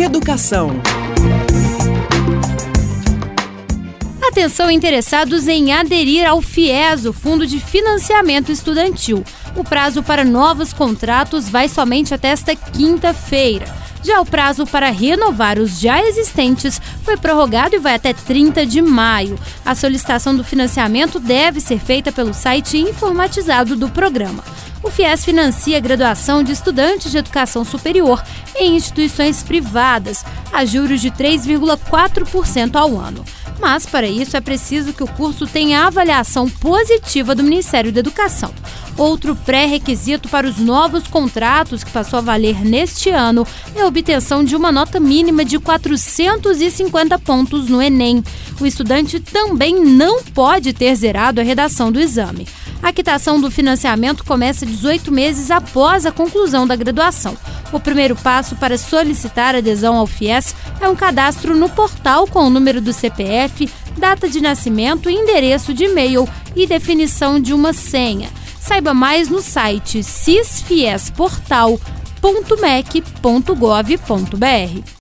Educação. Atenção interessados em aderir ao FIES, o Fundo de Financiamento Estudantil. O prazo para novos contratos vai somente até esta quinta-feira. Já o prazo para renovar os já existentes foi prorrogado e vai até 30 de maio. A solicitação do financiamento deve ser feita pelo site informatizado do programa. O FIES financia a graduação de estudantes de educação superior em instituições privadas, a juros de 3,4% ao ano. Mas, para isso, é preciso que o curso tenha avaliação positiva do Ministério da Educação. Outro pré-requisito para os novos contratos que passou a valer neste ano é a obtenção de uma nota mínima de 450 pontos no Enem. O estudante também não pode ter zerado a redação do exame. A quitação do financiamento começa 18 meses após a conclusão da graduação. O primeiro passo para solicitar adesão ao FIES é um cadastro no portal com o número do CPF, data de nascimento, endereço de e-mail e definição de uma senha. Saiba mais no site cisfiesportal.mec.gov.br.